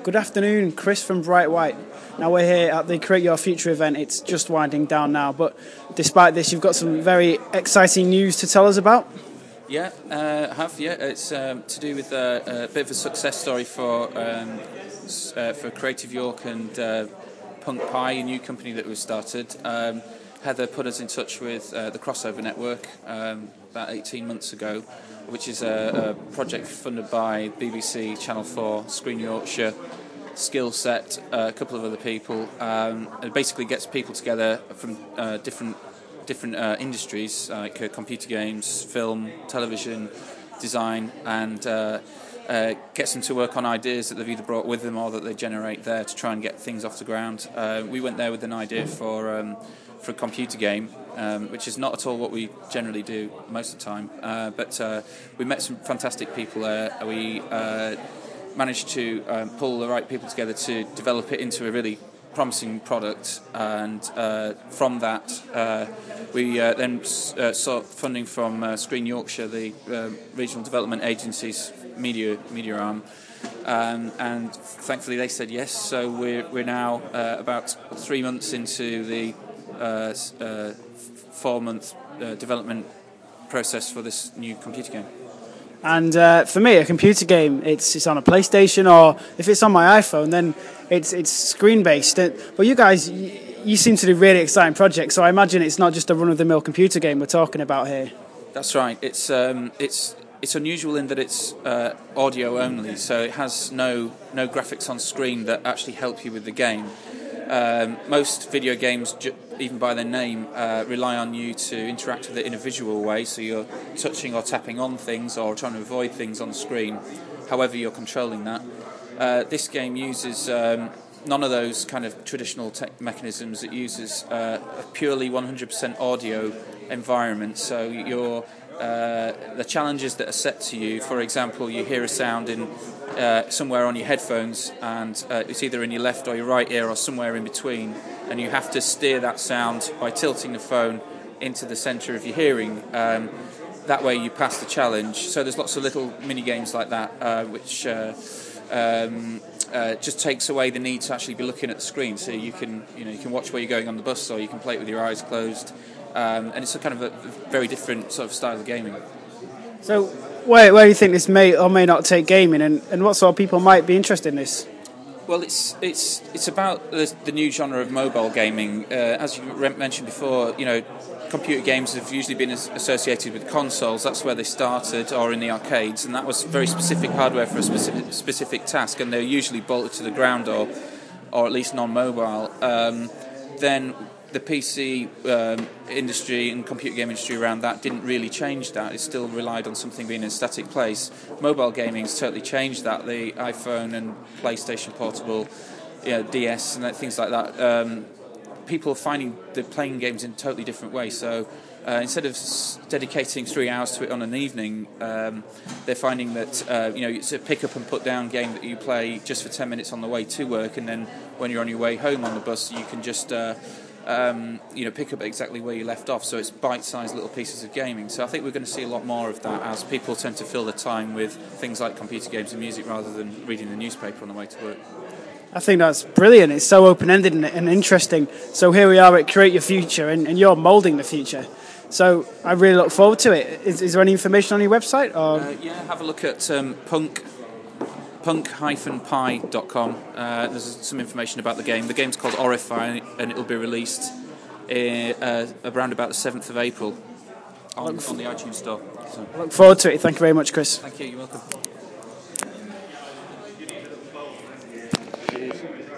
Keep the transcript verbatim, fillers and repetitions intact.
Good afternoon, Chris from Bright White. Now we're here at the Create Your Future event. It's just winding down now, but despite this, you've got some very exciting news to tell us about. Yeah, uh, I have. Yeah, it's um, to do with uh, a bit of a success story for um, uh, for Creative York and uh, Punk Pie, a new company that was started. Um, Heather put us in touch with uh, the Crossover Network um, about eighteen months ago, which is a, a project funded by B B C, Channel four, Screen Yorkshire, Skillset, uh, a couple of other people. Um, it basically gets people together from uh, different different uh, industries like uh, computer games, film, television, design, and uh, uh, gets them to work on ideas that they've either brought with them or that they generate there to try and get things off the ground. Uh, we went there with an idea for um, for a computer game, um, which is not at all what we generally do most of the time. Uh, but uh, we met some fantastic people there. We uh, managed to um, pull the right people together to develop it into a really promising product, and uh, from that uh, we uh, then uh, sought funding from uh, Screen Yorkshire, the uh, regional development agency's media media arm, um, and thankfully they said yes. So we're we're now uh, about three months into the uh, uh, four month uh, development process for this new computer game. And uh, for me, a computer game, it's it's on a PlayStation, or if it's on my iPhone, then it's it's screen-based. But you guys, you seem to do really exciting projects, so I imagine it's not just a run-of-the-mill computer game we're talking about here. That's right. It's um, it's it's unusual in that it's uh, audio only, so it has no no graphics on screen that actually help you with the game. Um, most video games, ju- even by their name, uh, rely on you to interact with it in a visual way, so you're touching or tapping on things or trying to avoid things on the screen, however you're controlling that. Uh, this game uses um, none of those kind of traditional tech mechanisms. It uses uh, a purely one hundred percent audio environment, so you're Uh, the challenges that are set to you, for example, you hear a sound in uh, somewhere on your headphones, and uh, it's either in your left or your right ear or somewhere in between, and you have to steer that sound by tilting the phone into the centre of your hearing. Um, that way you pass the challenge. So there's lots of little mini games like that, uh, which uh, um, uh, just takes away the need to actually be looking at the screen. So you can, you know, you can watch where you're going on the bus, or you can play it with your eyes closed. Um, and it's a kind of a very different sort of style of gaming. So where, where do you think this may or may not take gaming, and, and what sort of people might be interested in this? Well, it's it's it's about the, the new genre of mobile gaming. Uh, as you mentioned before, you know, computer games have usually been associated with consoles. That's where they started, or in the arcades, and that was very specific hardware for a specific specific task, and they're usually bolted to the ground or or at least non-mobile. Um, then the P C um, industry and computer game industry around that didn't really change that. It still relied on something being in a static place. Mobile gaming has totally changed that. The iPhone and PlayStation Portable, you know, D S and things like that. Um, people are finding they're playing games in a totally different way. So uh, instead of s- dedicating three hours to it on an evening, um, they're finding that uh, you know, it's a pick up and put down game that you play just for ten minutes on the way to work, and then when you're on your way home on the bus, you can just uh, Um, you know, pick up exactly where you left off. So it's bite-sized little pieces of gaming. So I think we're going to see a lot more of that as people tend to fill their time with things like computer games and music rather than reading the newspaper on the way to work. I think that's brilliant. It's so open-ended and, and interesting. So here we are at Create Your Future, and, and you're moulding the future. So I really look forward to it. Is, is there any information on your website? Or? Uh, yeah, have a look at um, punk punk dash pie dot com. Uh, there's some information about the game. The game's called Orify, and it'll be released in, uh, around about the seventh of April on, on the iTunes store. So. I look forward to it. Thank you very much, Chris. Thank you. You're welcome.